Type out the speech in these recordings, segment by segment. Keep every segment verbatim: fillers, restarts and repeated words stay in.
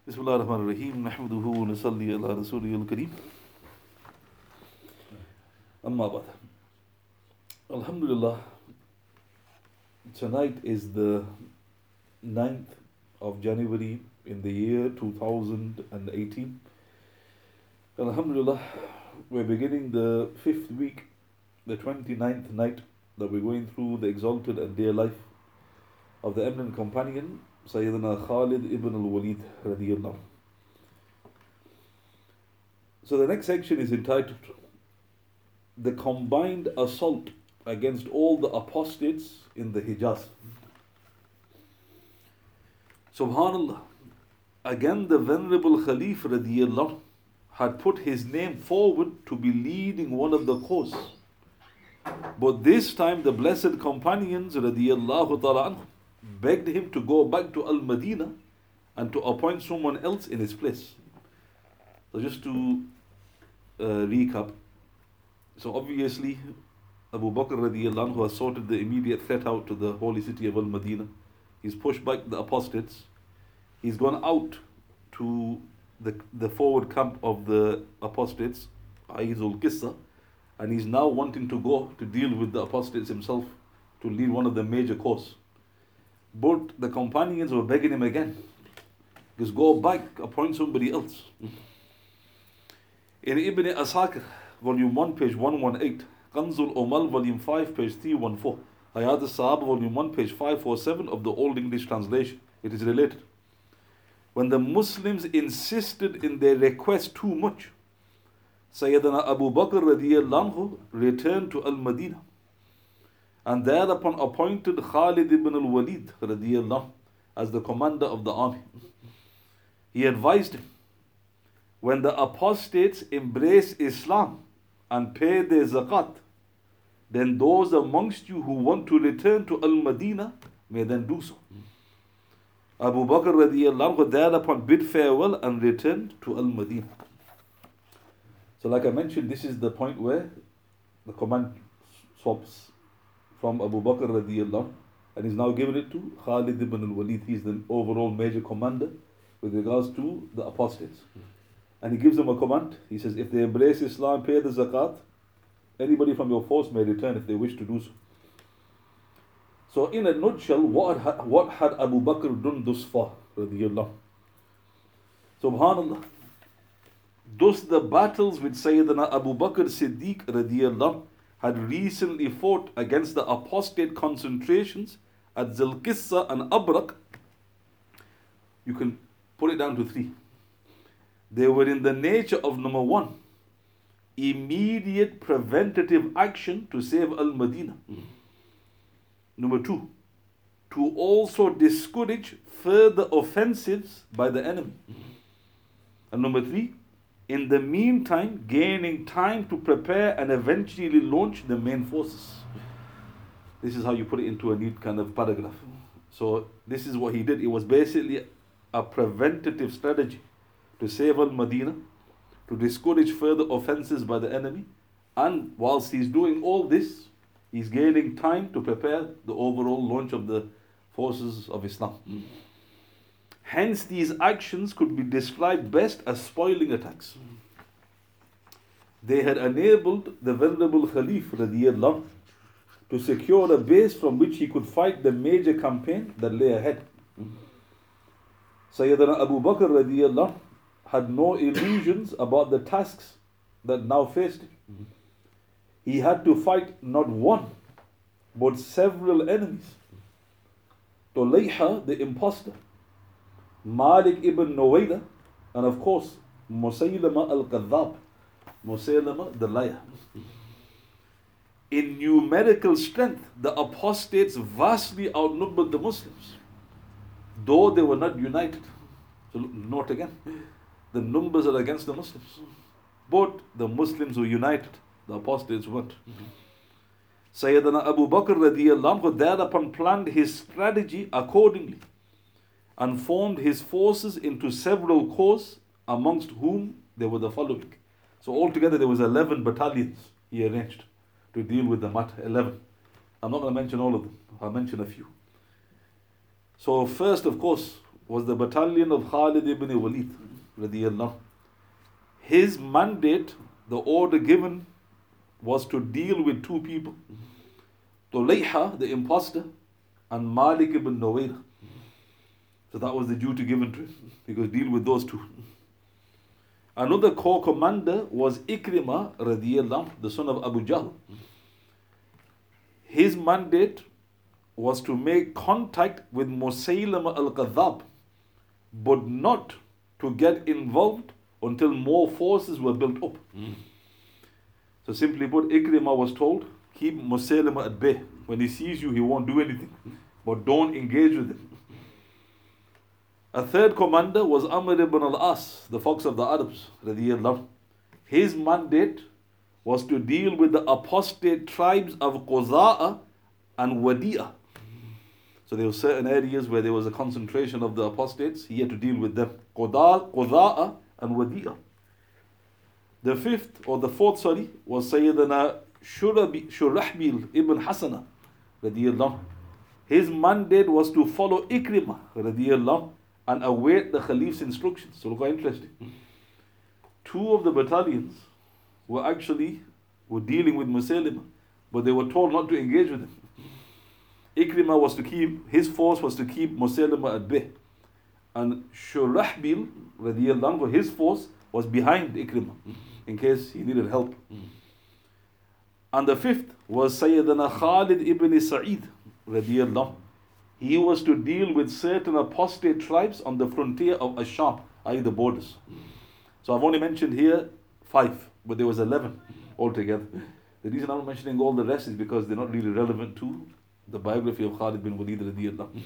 Bismillah ar-Rahman ar-Rahim. Nahmaduhu wa nusalli ala Rasulih al-Kareem. Amma ba'd. Alhamdulillah. Tonight is the ninth of January in the year two thousand eighteen. Alhamdulillah, we're beginning the fifth week, the twenty-ninth night that we're going through the exalted and dear life of the eminent companion Sayyidina Khalid ibn al-Walid radiyallahu. So the next section is entitled The Combined Assault Against All the Apostates in the Hijaz. Subhanallah, again the Venerable Khalif radiyallahu had put his name forward to be leading one of the cause. But this time the blessed companions radiyallahu ta'ala anhum begged him to go back to Al-Madinah and to appoint someone else in his place. So just to uh, recap, so obviously Abu Bakr radiyallahu anhu has sorted the immediate threat out to the holy city of Al-Madinah. He's pushed back the apostates. He's gone out to the, the forward camp of the apostates, Aizul Qissa, and he's now wanting to go to deal with the apostates himself, to lead one of the major cause. But the companions were begging him again, just go back, appoint somebody else. In Ibn Asakir, volume one, page one eighteen, Kanzul Omal, volume five, page three fourteen, Hayat al-Sahaba, volume one, page five forty-seven of the Old English translation, it is related. When the Muslims insisted in their request too much, Sayyidina Abu Bakr radiyallahu anhu returned to Al-Madinah and thereupon appointed Khalid ibn al-Walid radiyallahu as the commander of the army. He advised him, when the apostates embrace Islam and pay their zakat, then those amongst you who want to return to Al-Madinah may then do so. Abu Bakr radiyallahu anhu thereupon bid farewell and returned to Al-Madinah. So like I mentioned, this is the point where the command swaps from Abu Bakr radiyallahu anhu, and he's now given it to Khalid ibn al-Walid. He's the overall major commander with regards to the apostates. And he gives them a command. He says, if they embrace Islam, pay the zakat, anybody from your force may return if they wish to do so. So in a nutshell, what had, what had Abu Bakr done thus far, radiyallahu? Subhanallah. Thus the battles with Sayyidina Abu Bakr Siddiq radiyallahu had recently fought against the apostate concentrations at Zilqissa and Abrak, you can put it down to three. They were in the nature of, number one, immediate preventative action to save Al-Madinah. Number two, to also discourage further offensives by the enemy. And number three, in the meantime, gaining time to prepare and eventually launch the main forces. This is how you put it into a neat kind of paragraph. So this is what he did. It was basically a preventative strategy to save Al-Madinah, to discourage further offenses by the enemy, and whilst he's doing all this, he's gaining time to prepare the overall launch of the forces of Islam. Hence, these actions could be described best as spoiling attacks. They had enabled the Venerable Khalif radiyallahu to secure a base from which he could fight the major campaign that lay ahead. Sayyidina Abu Bakr radiyallahu had no illusions about the tasks that now faced him. He had to fight not one, but several enemies. Tulayha, the impostor, Malik ibn Nuwayda, and of course, Musaylama al-Kadhab, Musaylama the liar. In numerical strength, the apostates vastly outnumbered the Muslims, though they were not united. So note again, the numbers are against the Muslims, but the Muslims were united, the apostates weren't. Sayyidina Abu Bakr radiyallahu anhu thereupon planned his strategy accordingly and formed his forces into several corps, amongst whom there were the following. So altogether there was eleven battalions he arranged to deal with the matter. eleven. I'm not going to mention all of them. I'll mention a few. So first, of course, was the battalion of Khalid ibn Walid radiyallahu. His mandate, the order given, was to deal with two people, Tulayha, the impostor, and Malik ibn Nuwayra. So that was the duty given to him, because deal with those two. Another corps commander was Ikrimah radiyallahu, the son of Abu Jahl. His mandate was to make contact with Musaylama al-Kadhab, but not to get involved until more forces were built up. Mm. So simply put, Ikrimah was told, keep Musaylama at bay. When he sees you, he won't do anything, but don't engage with him. A third commander was Amr ibn al-As, the fox of the Arabs, radiyallahu. His mandate was to deal with the apostate tribes of Quza'a and Wadi'a. So there were certain areas where there was a concentration of the apostates. He had to deal with them. Quza'a and Wadi'a. The fifth, or the fourth, sorry, was Sayyidina Shurahbil ibn Hasana, radiyallahu. His mandate was to follow Ikrimah, radiyallahu, and await the Caliph's instructions. So look how interesting. Two of the battalions were actually were dealing with Musaylimah, but they were told not to engage with him. Ikrimah was to keep, his force was to keep Musaylimah at bay. And Shurahbil, radiyallahu, his force was behind Ikrimah, in case he needed help. And the fifth was Sayyidina Khalid ibn Sa'id, radiyallahu. He was to deal with certain apostate tribes on the frontier of Asham, that is the borders. So I've only mentioned here five, but there was eleven altogether. The reason I'm mentioning all the rest is because they're not really relevant to the biography of Khalid bin Walid radiyallahu.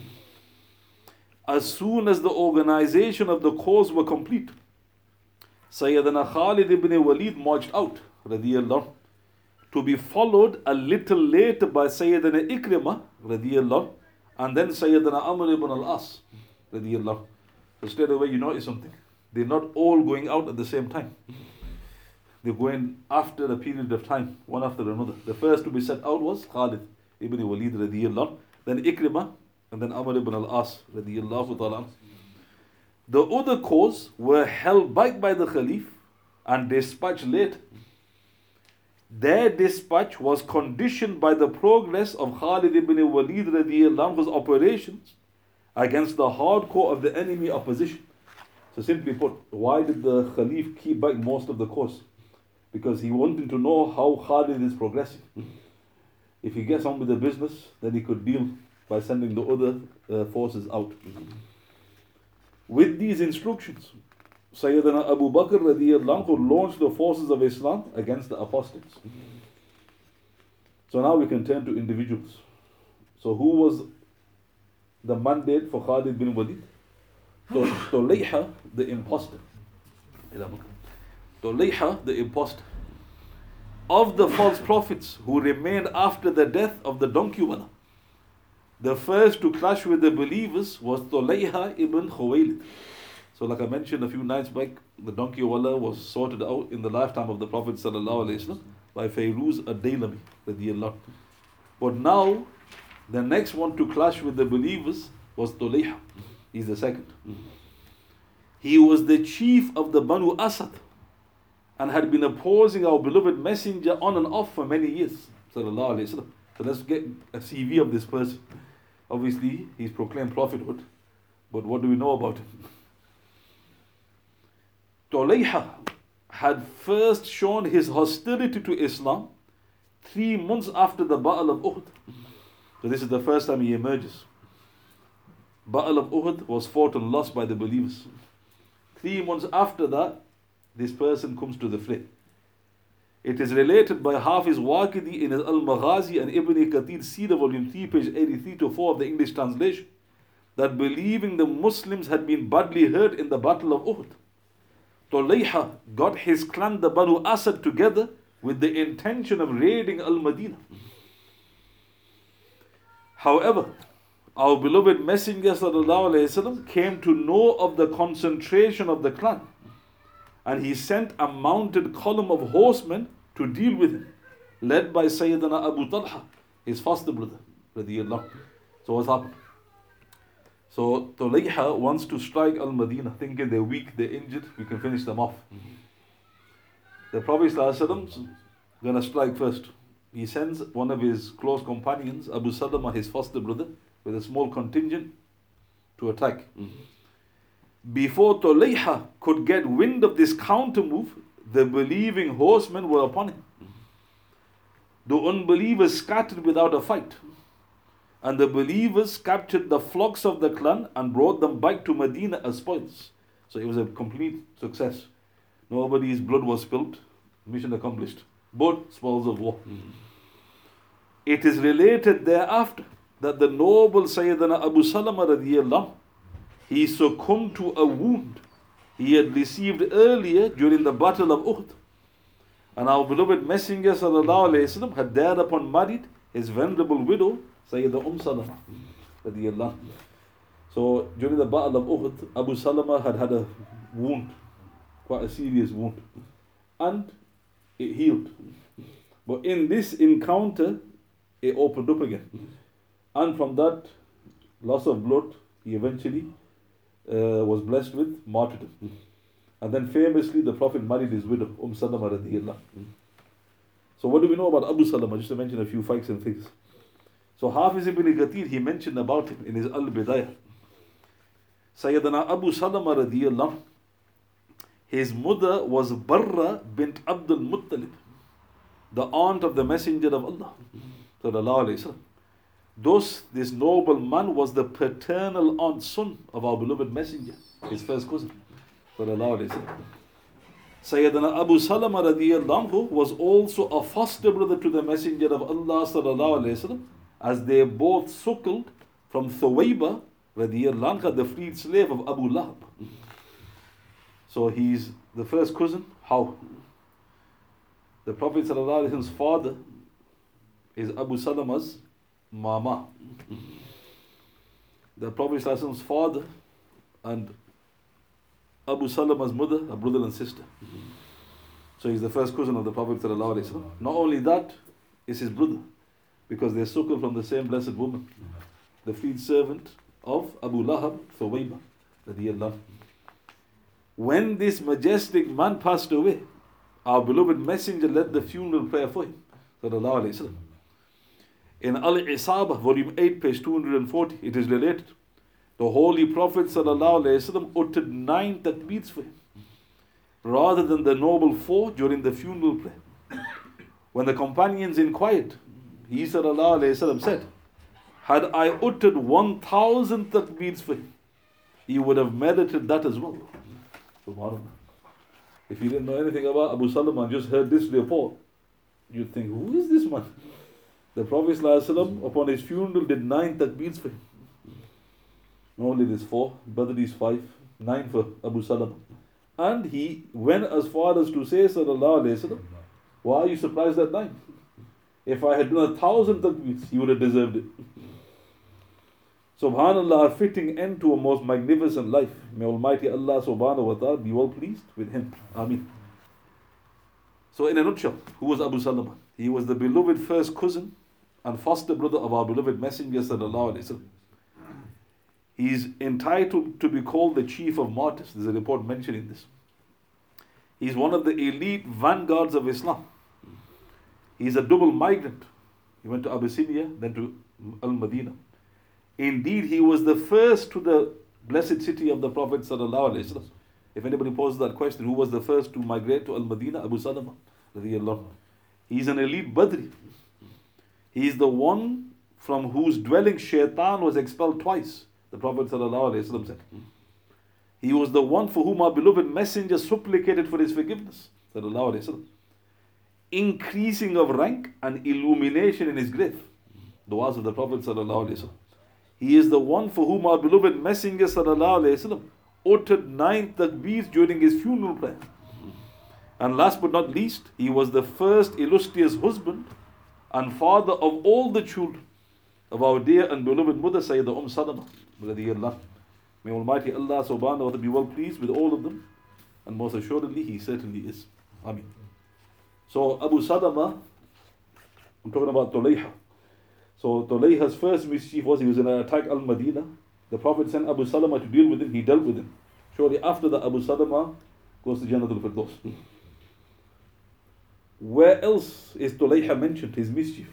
As soon as the organization of the cause were complete, Sayyidina Khalid ibn Walid marched out radiyallahu, to be followed a little later by Sayyidina Ikrimah radiyallahu, and then Sayyidina Amr ibn al-As radiyallahu. So straight away you notice something. They're not all going out at the same time. They're going after a period of time, one after another. The first to be set out was Khalid ibn Walid radiyallahu, then Ikrimah, and then Amr ibn al-As radiyallahu ta'ala. The other corps were held back by the Khalif and dispatched late. Their dispatch was conditioned by the progress of Khalid ibn Walid radiyallahu operations against the hardcore of the enemy opposition. So simply put, why did the Khalif keep back most of the corps? Because he wanted to know how Khalid is progressing. If he gets on with the business, then he could deal by sending the other uh, forces out. With these instructions, Sayyidina Abu Bakr radiyallahu launched the forces of Islam against the apostates. So now we can turn to individuals. So who was the mandate for Khalid bin Walid? So Tulayha, the impostor. Tulayha, the impostor. Of the false prophets who remained after the death of the donkey wala, the first to clash with the believers was Tulayha ibn Khuwaylid. So like I mentioned a few nights back, the donkey wala was sorted out in the lifetime of the Prophet sallallahu alaihi wasallam by Fayruz ad-Daylami radiyallahu. But now, the next one to clash with the believers was Tulayha. He's the second. He was the chief of the Banu Asad and had been opposing our beloved messenger on and off for many years. Sallallahu alaihi wasallam. So let's get a C V of this person. Obviously, he's proclaimed prophethood, but what do we know about him? Tulayha had first shown his hostility to Islam three months after the Battle of Uhud. So this is the first time he emerges. Battle of Uhud was fought and lost by the believers. Three months after that, this person comes to the fray. It is related by Hafiz Waqidi in his Al-Maghazi and Ibn Kathir Sira volume three, page eighty-three to four of the English translation, that believing the Muslims had been badly hurt in the Battle of Uhud, Tulayha got his clan, the Banu Asad, together with the intention of raiding Al-Madinah. However, our beloved Messenger sallallahu alaihi wasallam came to know of the concentration of the clan, and he sent a mounted column of horsemen to deal with him, led by Sayyidina Abu Talha, his foster brother radiyallahu. So what's happened? So Tulayha wants to strike Al-Madinah, thinking they're weak, they're injured, we can finish them off. The Prophet ﷺ is going to strike first. He sends one of his close companions, Abu Salama, his foster brother, with a small contingent to attack. Before Tulayha could get wind of this counter move, the believing horsemen were upon him. The unbelievers scattered without a fight, and the believers captured the flocks of the clan and brought them back to Medina as spoils. So it was a complete success. Nobody's blood was spilled, mission accomplished, but spoils of war. Mm-hmm. It is related thereafter that the noble Sayyidina Abu Salama radiyallahu, he succumbed to a wound he had received earlier during the battle of Uhud. And our beloved Messenger sallallahu alayhi wa sallam had thereupon married his venerable widow, Sayyidah Umm Salama radiyallahu. So during the battle of Uhud, Abu Salama had had a wound, quite a serious wound, and it healed. But in this encounter, it opened up again. And from that loss of blood, he eventually uh, was blessed with martyrdom. And then famously, the Prophet married his widow, Umm Salama radiyallahu. So what do we know about Abu Salama? Just to mention a few facts and things. So Hafiz ibn Kathir, he mentioned about him in his Al-Bidayah. Sayyidina Abu Salama radiyallahu, his mother was Barra bint Abdul Muttalib, the aunt of the Messenger of Allah sallallahu alayhi wa sallam. Thus, this noble man was the paternal aunt son of our beloved Messenger, his first cousin sallallahu alayhi wa sallam. Sayyidina Abu Salama radiyallahu anhu was also a foster brother to the Messenger of Allah sallallahu alayhi wa sallam, as they both suckled from Thuwayba radiyallahu anha, the freed slave of Abu Lahab. So he's the first cousin. How? The Prophet sallallahu alayhi wa sallam's father is Abu Salama's mama. The Prophet sallallahu alayhi wa sallam's father and Abu Salama's mother are brother and sister. So he's the first cousin of the Prophet sallallahu alayhi wa sallam. Not only that, is his brother, because they suckled from the same blessed woman, the freed servant of Abu Lahab, Thuwayba radiyallahu. When this majestic man passed away, our beloved Messenger led the funeral prayer for him sallallahu alayhi wa sallam. In Al-Isaba, volume eight, page two hundred forty, it is related, the Holy Prophet sallallahu alayhi wa sallam uttered nine takbeers for him, rather than the noble four during the funeral prayer. When the companions inquired, he sallallahu alayhi wa sallam said, had I uttered one thousand takbeers for him, he would have merited that as well. SubhanAllah. If you didn't know anything about Abu Salama and just heard this report, you'd think, who is this man? The Prophet ﷺ, upon his funeral, did nine takbeers for him. Not only this four, but these five, nine for Abu Salama. And he went as far as to say, sallallahu alayhi wa sallam, why are you surprised at nine? If I had done a thousand takbeers, he would have deserved it. Subhanallah, a fitting end to a most magnificent life. May Almighty Allah subhanahu wa ta'ala be well pleased with him. Ameen. So in a nutshell, who was Abu Salama? He was the beloved first cousin and foster brother of our beloved Messenger sallallahu alayhi wa sallam. He is entitled to be called the chief of martyrs. There's a report mentioning this. He is one of the elite vanguards of Islam. He is a double migrant. He went to Abyssinia, then to Al-Madinah. Indeed, he was the first to the blessed city of the Prophet sallallahu alaihi wasallam. If anybody poses that question, who was the first to migrate to Al-Madinah? Abu Salama radiyallahu. He is an elite Badri. He is the one from whose dwelling Shaitan was expelled twice. The Prophet sallallahu alaihi wasallam said. He was the one for whom our beloved Messenger supplicated for his forgiveness sallallahu alaihi wasallam, increasing of rank and illumination in his grave. Du'as of the Prophet sallallahu alaihi wasallam. He is the one for whom our beloved Messenger sallallahu alaihi wasallam uttered nine takbeers during his funeral prayer. And last but not least, he was the first illustrious husband and father of all the children of our dear and beloved mother Sayyidah Umm Salama radiyallahu. May Almighty Allah subhanahu wa ta'ala be well pleased with all of them, and most assuredly He certainly is. Ameen. So Abu Salama, I'm talking about Tulayha. So Tulayha's first mischief was he was in an attack Al-Madinah, The Prophet sent Abu Salama to deal with him, he dealt with him. Shortly after that, Abu Salama goes to Jannatul Firdaus. Where else is Tulayha mentioned, his mischief?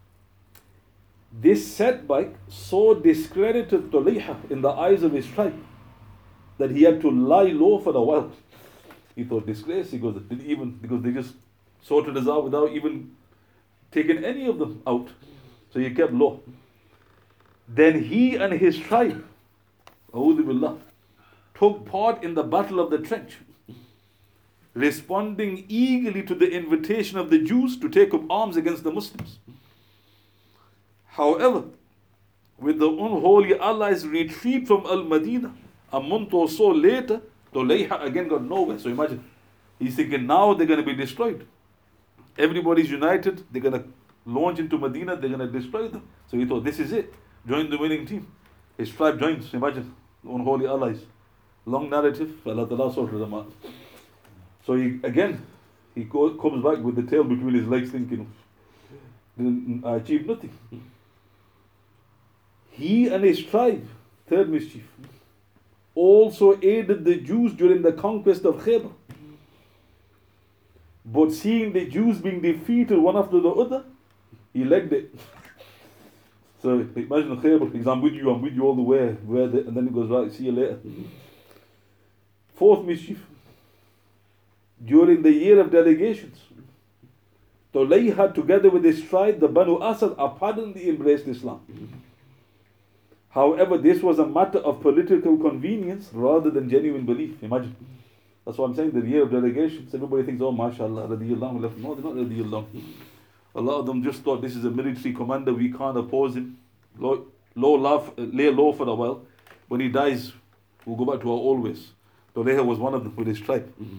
This setback so discredited Tulayha in the eyes of his tribe that he had to lie low for a while. He thought, disgrace. He goes, didn't even, because they just sorted us out without even taking any of them out. So he kept low. Then he and his tribe, A'udhu Billah, took part in the battle of the trench, responding eagerly to the invitation of the Jews to take up arms against the Muslims. However, with the unholy allies' retreat from Al-Madinah, a month or so later, Tulayha again got nowhere. So imagine, he's thinking now they're going to be destroyed. Everybody's united, they're going to launch into Medina, they're going to destroy them. So he thought, this is it. Join the winning team. His tribe joins, imagine, unholy allies. Long narrative, Allah Ta'ala sorted them out. So he, again, he go, comes back with the tail between his legs thinking, didn't achieve nothing. He and his tribe, third mischief, also aided the Jews during the conquest of Khaybar. But seeing the Jews being defeated one after the other, he legged it. So imagine Khaybar, because I'm with you, I'm with you all the way, where the, and then he goes, right, see you later. Fourth mischief, during the year of delegations, Tulayha together with his tribe, the Banu Asad, apparently embraced Islam. However, this was a matter of political convenience rather than genuine belief. Imagine. That's what I'm saying, the year of delegations. Everybody thinks, oh, mashallah, radiyallahu. No, they're not radiyallahu. A lot of them just thought this is a military commander, we can't oppose him. Low, low laugh, lay low for a while. When he dies, we'll go back to our old ways. Tulayha was one of them with his tribe. Mm-hmm.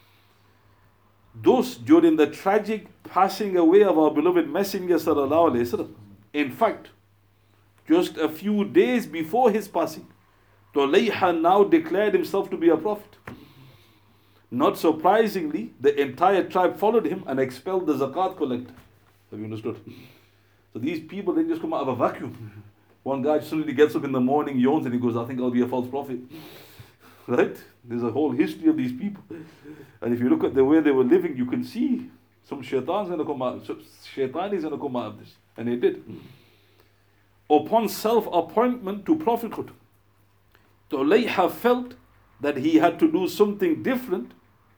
Thus, during the tragic passing away of our beloved Messenger sallallahu alaihi wasallam, in fact, just a few days before his passing, Tulayha now declared himself to be a prophet. Not surprisingly, the entire tribe followed him and expelled the zakat collector. Have you understood? So these people didn't just come out of a vacuum. One guy suddenly gets up in the morning, yawns, and he goes, I think I'll be a false prophet. Right? There's a whole history of these people. And if you look at the way they were living, you can see some shaitan's going to come out. Shaitan is going to come out of this. And they did. Upon self-appointment to prophethood, Tulayha felt that he had to do something different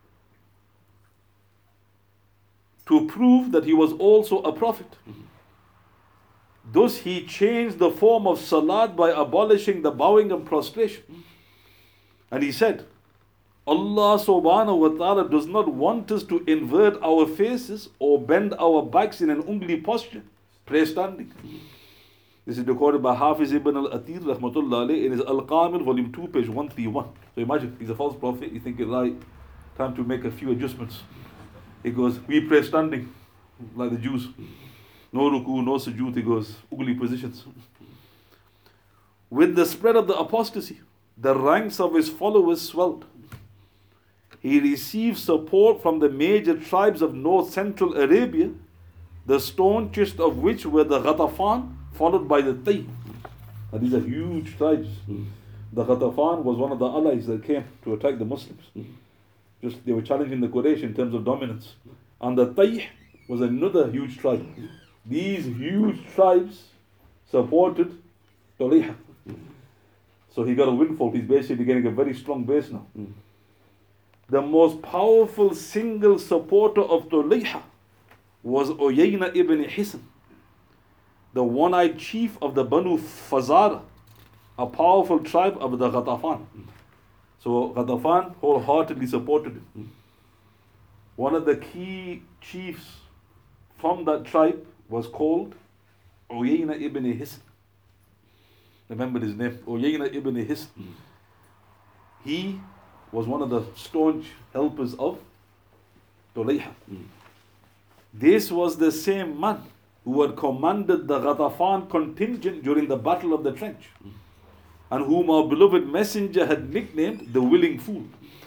to prove that he was also a prophet. Mm-hmm. Thus he changed the form of salat by abolishing the bowing and prostration. Mm-hmm. And he said, Allah subhanahu wa ta'ala does not want us to invert our faces or bend our backs in an ungli posture, prayer standing. Mm-hmm. This is recorded by Hafiz ibn al-Atir rahmatullah alayh in his Al-Kamil volume two page one thirty-one. So imagine, he's a false prophet, you think, right, time to make a few adjustments. He goes, we pray standing like the Jews. No ruku, no sujood, he goes, ugly positions. With the spread of the apostasy, the ranks of his followers swelled. He received support from the major tribes of north central Arabia, the staunchest of which were the Ghatafan, followed by the Tayy. And these are huge tribes. Mm. The Ghatafan was one of the allies that came to attack the Muslims. Mm. Just they were challenging the Quraysh in terms of dominance. And the Tayy was another huge tribe. These huge tribes supported Tulayha. Mm. So he got a windfall. He's basically getting a very strong base now. Mm. The most powerful single supporter of Tulayha was Uyayna ibn Hisn, the one-eyed chief of the Banu Fazara, a powerful tribe of the Ghatafan. So Ghatafan wholeheartedly supported him. One of the key chiefs from that tribe was called Uyayna ibn Hisn. Remember his name, Uyayna ibn Hisn. He was one of the staunch helpers of Tulayha. This was the same man who had commanded the Ghatafan contingent during the Battle of the Trench, and whom our beloved Messenger had nicknamed the Willing Fool.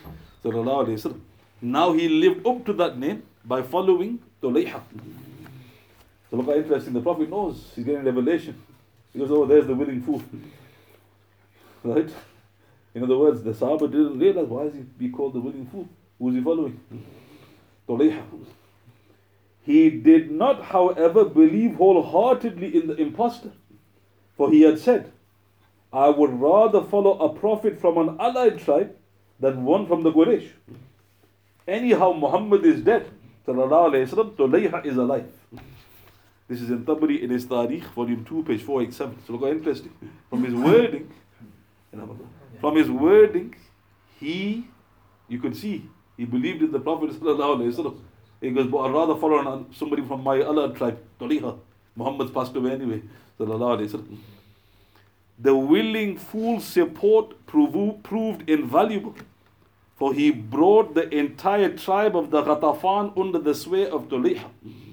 Now he lived up to that name by following Tulayha. So look how interesting, the Prophet knows, he's getting revelation. He goes, oh, there's the Willing Fool. Right? In other words, the Sahaba didn't realize, why is he be called the willing fool? Who is he following? Tulayha. He did not, however, believe wholeheartedly in the impostor. For he had said, I would rather follow a prophet from an allied tribe than one from the Quraysh. Anyhow, Muhammad is dead. Sallallahu Alaihi Wasallam, Tulayha is alive. This is in Tabari in his Tarikh, volume two, page four eighty-seven. So look how interesting. From his wording, from his wording, he, you could see, he believed in the Prophet Sallallahu Alaihi Wasallam. He goes, but I'd rather follow somebody from my Allah tribe, Tulayha. Muhammad's passed away anyway. Sallallahu Alaihi Wasallam. The willing fool's support proved, proved invaluable, for he brought the entire tribe of the Ghatafan under the sway of Tulayha.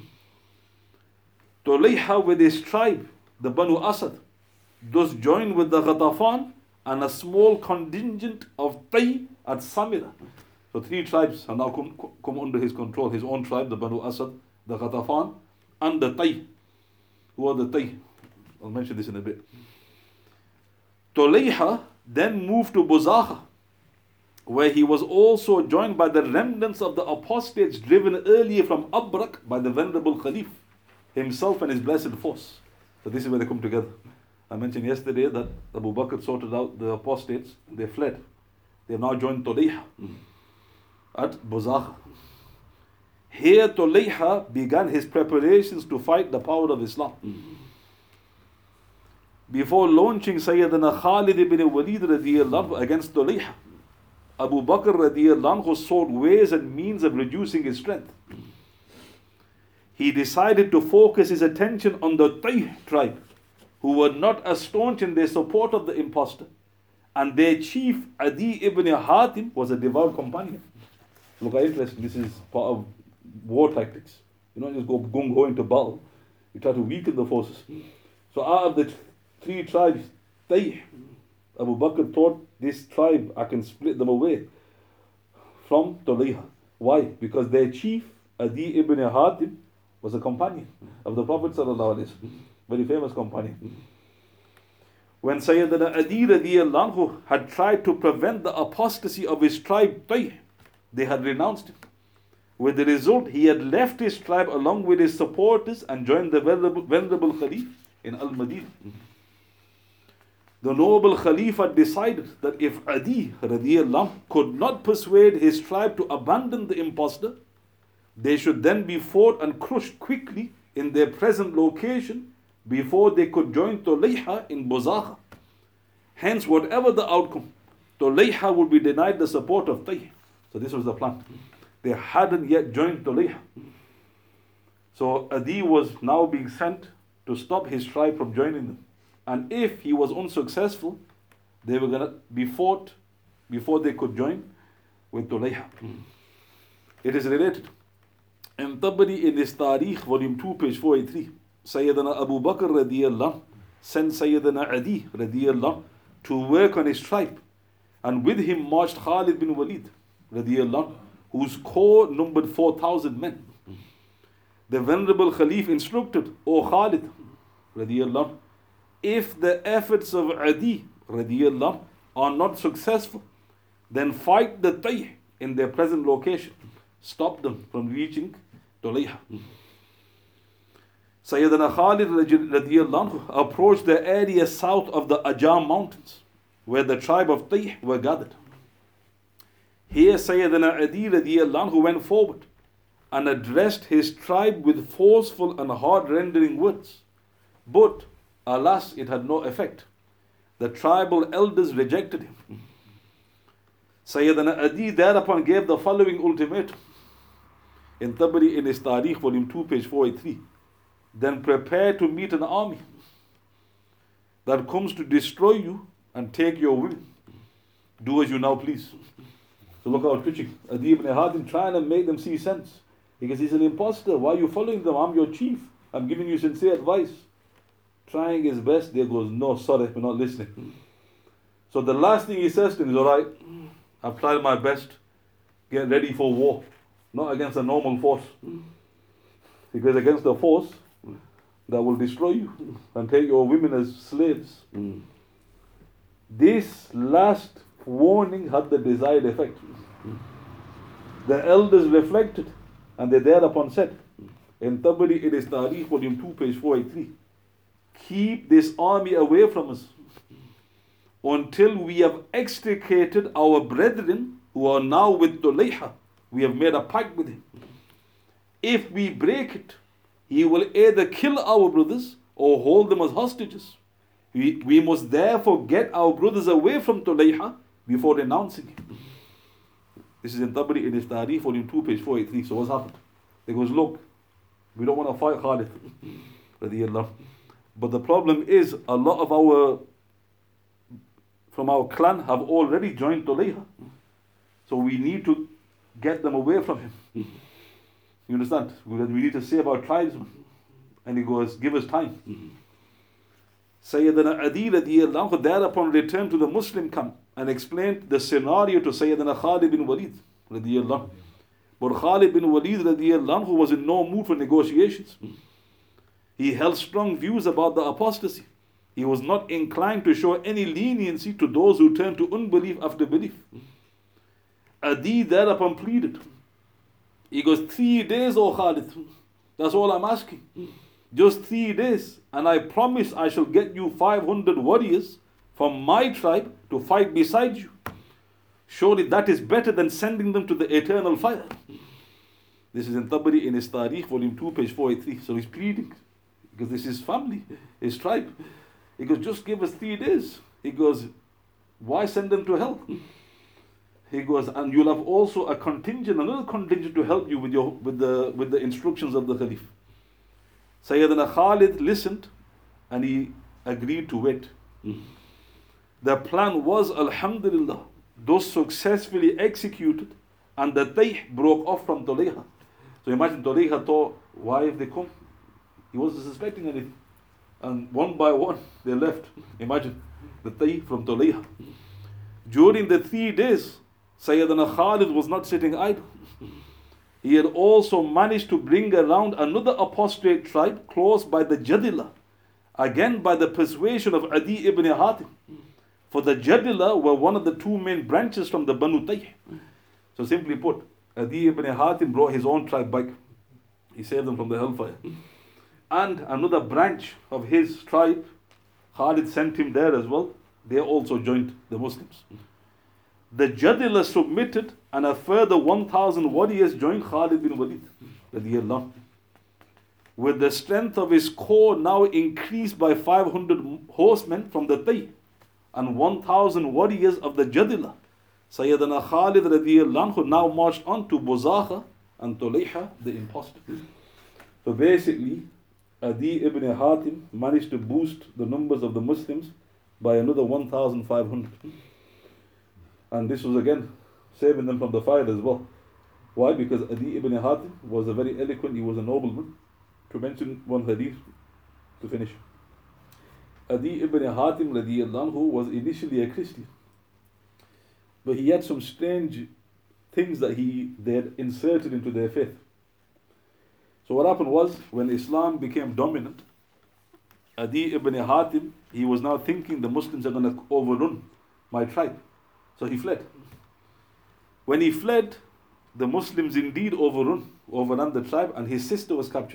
Tulayha with his tribe, the Banu Asad, thus joined with the Ghatafan and a small contingent of Tay at Samira. So three tribes have now come, come under his control. His own tribe, the Banu Asad, the Ghatafan, and the Tay. Who are the Tay? I'll mention this in a bit. Tulayha then moved to Buzaha, where he was also joined by the remnants of the apostates driven earlier from Abrak by the venerable Khalif himself and his blessed force. So this is where they come together. I mentioned yesterday that Abu Bakr sorted out the apostates, they fled. They have now joined Tulayha at Buzaha. Here Tulayha began his preparations to fight the power of Islam. Before launching Sayyidina Khalid ibn Walid radiyallahu anhu against Tulayha, Abu Bakr radiyallahu anhu sought ways and means of reducing his strength. He decided to focus his attention on the Tay tribe, who were not as staunch in their support of the impostor, and their chief Adi ibn Hatim was a devout companion. Look how interesting, this is part of war tactics. You don't just go gung-ho into battle, you try to weaken the forces. So out of the three tribes, Tay, Abu Bakr thought, this tribe, I can split them away from Tulayha. Why? Because their chief, Adi ibn Hatim, was a companion of the Prophet Sallallahu Alaihi Wasallam, very famous companion. When Sayyidina Adi radiyallahu anhu had tried to prevent the apostasy of his tribe Tay, they had renounced him. With the result, he had left his tribe along with his supporters and joined the venerable, venerable Khalif in Al-Madinah. The noble Khalif had decided that if Adi radiyallahu anhu could not persuade his tribe to abandon the impostor, they should then be fought and crushed quickly in their present location before they could join Tulayha in Buzaha. Hence, whatever the outcome, Tulayha would be denied the support of Tay. So this was the plan. They hadn't yet joined Tulayha. So Adi was now being sent to stop his tribe from joining them. And if he was unsuccessful, they were going to be fought before they could join with Tulayha. It is related. In Tabari in his Tarikh, volume two, page four eighty-three, Sayyidina Abu Bakr radiyallahu anhu sent Sayyidina Adi radiyallahu anhu to work on his tribe. And with him marched Khalid bin Walid radiyallahu anhu, whose corps numbered four thousand men. The venerable Khalif instructed, O Khalid radiyallahu anhu, if the efforts of Adi radiyallahu anhu are not successful, then fight the Tay in their present location. Stop them from reaching Tulayha. Sayyidina Khalid radiyallahu anhu approached the area south of the Ajam mountains, where the tribe of Tay were gathered. Here Sayyidina Adi radiyallahu anhu went forward and addressed his tribe with forceful and hard-rendering words. But, alas, it had no effect. The tribal elders rejected him. Sayyidina Adi thereupon gave the following ultimatum. In Tabari in his Tarikh, volume two, page four eighty-three. Then prepare to meet an army that comes to destroy you and take your women. Do as you now please. So look how it's preaching. Adi ibn Hatim trying to make them see sense. Because he's an imposter. Why are you following them? I'm your chief. I'm giving you sincere advice. Trying his best. There goes, no, sorry, we're not listening. So the last thing he says to him is, alright, I've tried my best. Get ready for war. Not against a normal force. Because against a force that will destroy you and take your women as slaves. This last warning had the desired effect. The elders reflected, and they thereupon said, in Tabari, it is Tariq, volume two, page four eighty-three, keep this army away from us until we have extricated our brethren who are now with Tulayha. We have made a pact with him. If we break it, he will either kill our brothers or hold them as hostages. We, we must therefore get our brothers away from Tulayha before renouncing him. This is in Tabari, in his Tariq, volume two, page four eighty-three. So what's happened? He goes, look, we don't want to fight Khalid. But the problem is, a lot of our, from our clan have already joined Tulayha. So we need to get them away from him. You understand? We need to save our tribesmen. And he goes, give us time. Sayyidina Adi radiallahu anhu thereupon returned to the Muslim camp and explained the scenario to Sayyidina Khalid bin Walid radiallahu anhu. But Khalid bin Walid radiallahu anhu was in no mood for negotiations. He held strong views about the apostasy. He was not inclined to show any leniency to those who turned to unbelief after belief. Adi thereupon pleaded. He goes, three days, O Khalid. That's all I'm asking. Just three days. And I promise I shall get you five hundred warriors from my tribe to fight beside you. Surely that is better than sending them to the eternal fire. This is in Tabari, in his Tariq, volume two, page four eighty-three. So he's pleading, because this is family, his tribe. He goes, just give us three days. He goes, why send them to hell? He goes, and you'll have also a contingent, another contingent to help you with your with the with the instructions of the Khalif. Sayyidina Khalid listened and he agreed to wait. Mm. The plan was, alhamdulillah, thus successfully executed, and the Tayh broke off from Tulayha. So imagine Tulayha thought, why have they come? He wasn't suspecting anything. And one by one, they left. Imagine, the Tayh from Tulayha. During the three days, Sayyidina Khalid was not sitting idle. He had also managed to bring around another apostate tribe close by the Jadila, again by the persuasion of Adi ibn Hatim. For the Jadila were one of the two main branches from the Banu Tayh. So simply put, Adi ibn Hatim brought his own tribe back. He saved them from the hellfire. And another branch of his tribe, Khalid sent him there as well. They also joined the Muslims. The Jadila submitted, and a further one thousand warriors joined Khalid bin Walid. With the strength of his core now increased by five hundred horsemen from the Tayy, and one thousand warriors of the Jadila, Sayyidina Khalid radiallahu anhu now marched on to Buzakha and Tulayha, the impostor. So basically, Adi ibn Hatim managed to boost the numbers of the Muslims by another one thousand five hundred. And this was again saving them from the fire as well. Why? Because Adi ibn Hatim was a very eloquent, he was a nobleman. To mention one hadith to finish. Adi ibn Hatim radiallahu anhu was initially a Christian. But he had some strange things that he they had inserted into their faith. So what happened was, when Islam became dominant, Adi ibn Hatim, he was now thinking the Muslims are going to overrun my tribe. So he fled. When he fled, the Muslims indeed overrun, overran the tribe, and his sister was captured.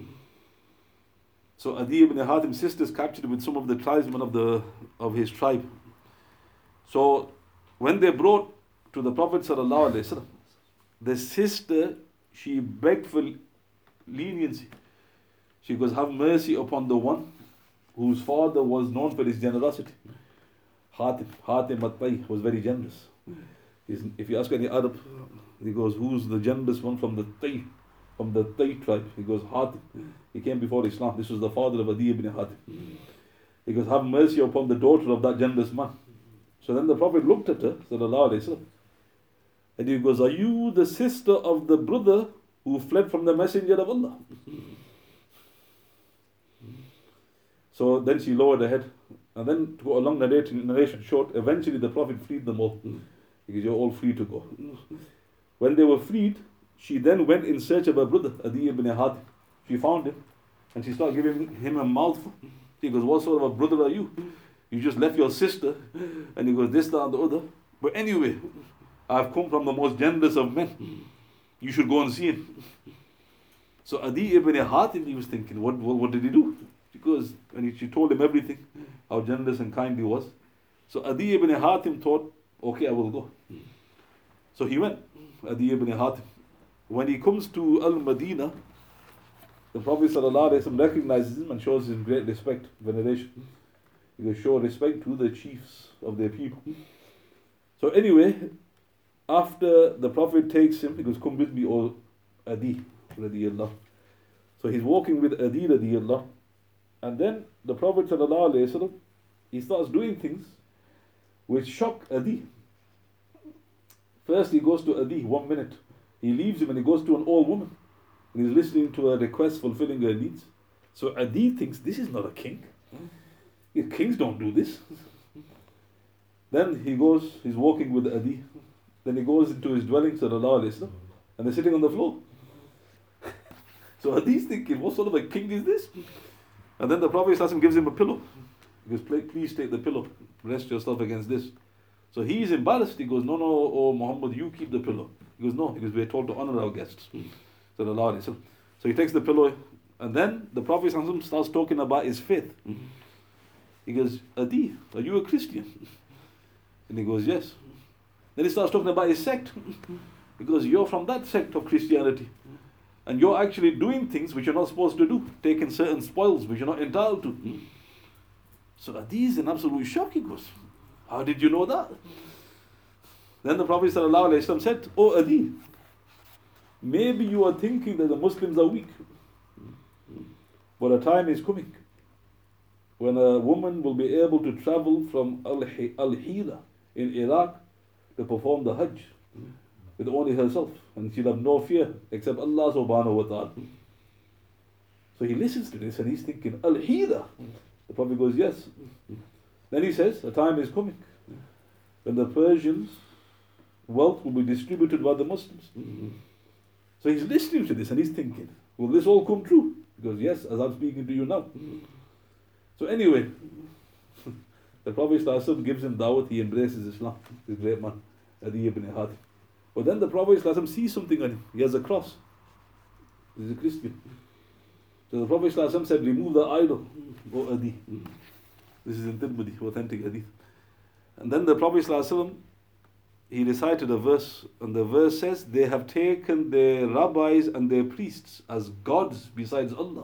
So Adi ibn Hatim's sister is captured with some of the tribesmen of the of his tribe. So when they brought to the Prophet sallallahu alaihi wasallam, the sister, she begged for leniency. She goes, have mercy upon the one whose father was known for his generosity. Hatim, Hatim at-Tayy was very generous. He's, if you ask any Arab, he goes, who's the generous one from the Tayy, from the Tayy tribe? He goes, Hatim. He came before Islam. This was the father of Adi ibn Hatim. He goes, have mercy upon the daughter of that generous man. So then the Prophet looked at her, sallallahu alaihi wasallam, and he goes, are you the sister of the brother who fled from the Messenger of Allah? So then she lowered her head. And then, to go along narration, narration short, eventually the Prophet freed them all. Because you're all free to go. When they were freed, she then went in search of her brother, Adi ibn Hatim. She found him, and she started giving him a mouthful. He goes, what sort of a brother are you? You just left your sister, and he goes this, that, and the other. But anyway, I've come from the most generous of men. You should go and see him. So Adi ibn Hatim, he was thinking, what, what, what did he do? Because, and he, she told him everything, how generous and kind he was. So Adi ibn Hatim thought, okay, I will go. So he went, Adi ibn Hatim. When he comes to Al-Madinah, the Prophet ﷺ recognizes him and shows him great respect, veneration. He goes, show respect to the chiefs of their people. So anyway, after the Prophet takes him, he goes, come with me, O Adi, radiyallah. So he's walking with Adi, radiyallah. And then the Prophet ﷺ, he starts doing things which shock Adi. First he goes to Adi, one minute. He leaves him and he goes to an old woman. And he's listening to her request, fulfilling her needs. So Adi thinks, this is not a king. Kings don't do this. Then he goes, he's walking with Adi. Then he goes into his dwelling, sallallahu alayhi wasallam, and they're sitting on the floor. So Adi's thinking, what sort of a king is this? And then the Prophet ﷺ gives him a pillow. He goes, please take the pillow, rest yourself against this. So he's embarrassed. He goes, no, no, oh Muhammad, you keep the pillow. He goes, no, because we're told to honor our guests. Sallallahu alayhi wasallam. So he takes the pillow, and then the Prophet ﷺ starts talking about his faith. He goes, Adi, are you a Christian? And he goes, yes. Then he starts talking about his sect. He goes, you're from that sect of Christianity. And you're actually doing things which you're not supposed to do, taking certain spoils which you're not entitled to. So Adi is in absolute shock. He goes, how did you know that? Then the Prophet ﷺ said, oh Adi, maybe you are thinking that the Muslims are weak. But a time is coming when a woman will be able to travel from Al-Hira in Iraq to perform the Hajj with only herself, and she'll have no fear except Allah subhanahu wa ta'ala. So he listens to this and he's thinking, Al-Hira? The Prophet goes, yes. Then he says, a time is coming when the Persians' wealth will be distributed by the Muslims. So he's listening to this and he's thinking, will this all come true? He goes, yes, as I'm speaking to you now. So anyway, the Prophet ﷺ gives him dawat, he embraces Islam, this great man, Adi ibn Hatim. But then the Prophet ﷺ sees something on him, he has a cross, he's a Christian. So the Prophet ﷺ said, remove the idol, O Adi. This is in Tirmidhi, authentic hadith. And then the Prophet ﷺ, he recited a verse, and the verse says, they have taken their rabbis and their priests as gods besides Allah,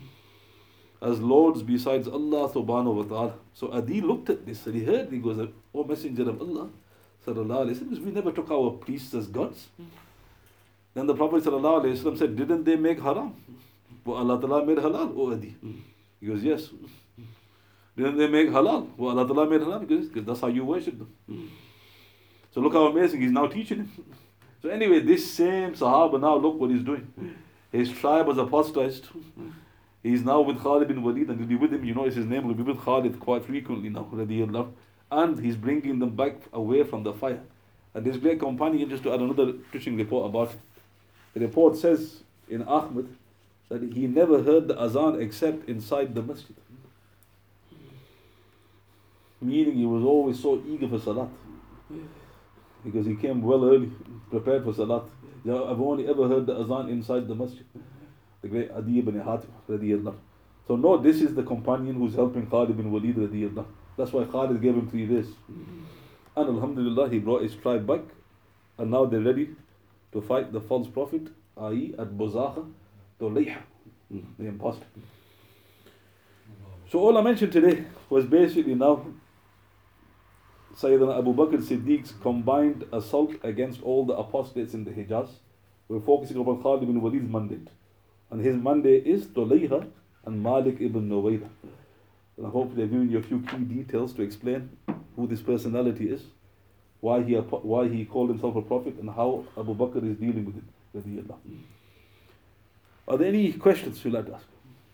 as lords besides Allah subhanahu wa ta'ala. So Adi looked at this and he heard, he goes, O Messenger of Allah, sallallahu alayhi wa sallam, we never took our priests as gods. Then the Prophet sallallahu alayhi wa sallam said, didn't they make haram? Well, Allah ta'ala made halal, O Adi. He goes, yes. Didn't they make halal? Well, Allah ta'ala made halal. He goes, because that's how you worship them. So look how amazing, he's now teaching him. So anyway, this same Sahaba now, look what he's doing. His tribe was apostatized. He's now with Khalid bin Walid, and he'll be with him, you know, his name will be with Khalid quite frequently now, radiyallahu. And he's bringing them back away from the fire. And this great companion, just to add another touching report about it, the report says in Ahmad that he never heard the azan except inside the masjid. Meaning he was always so eager for salat. Because he came well early, prepared for salat. I've only ever heard the azan inside the masjid. The great Adi ibn Hatim radiyallahu. So no, this is the companion who's helping Khalid bin Walid radiyallahu. That's why Khalid gave him three days. And alhamdulillah, he brought his tribe back, and now they're ready to fight the false prophet, that is at Buzakha, Tulayha, the impostor. So all I mentioned today was basically now Sayyidina Abu Bakr Siddiq's combined assault against all the apostates in the Hijaz. We're focusing upon Khalid bin Walid's mandate. And his mandate is Tulayha and Malik ibn Nuwayra. And I hope they've given you a few key details to explain who this personality is, why he why he called himself a prophet, and how Abu Bakr is dealing with it. Are there any questions you'd like to ask?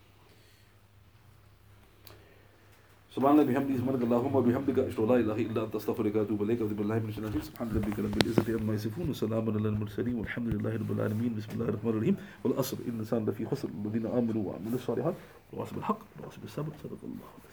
سبحان الله بحمده سبحانك اللهم وبحمدك أشهد أن لا إله إلا أنت أستغفرك وأتوب إليك أعوذ بالله من الشيطان الرجيم سبحان ربك رب العزة عما يصفون وسلام على المرسلين والحمد لله رب العالمين بسم الله الرحمن الرحيم والعصر إن الإنسان لفي خسر الذين آمنوا وعملوا الصالحات وتواصوا بالحق وتواصوا بالصبر صدق الله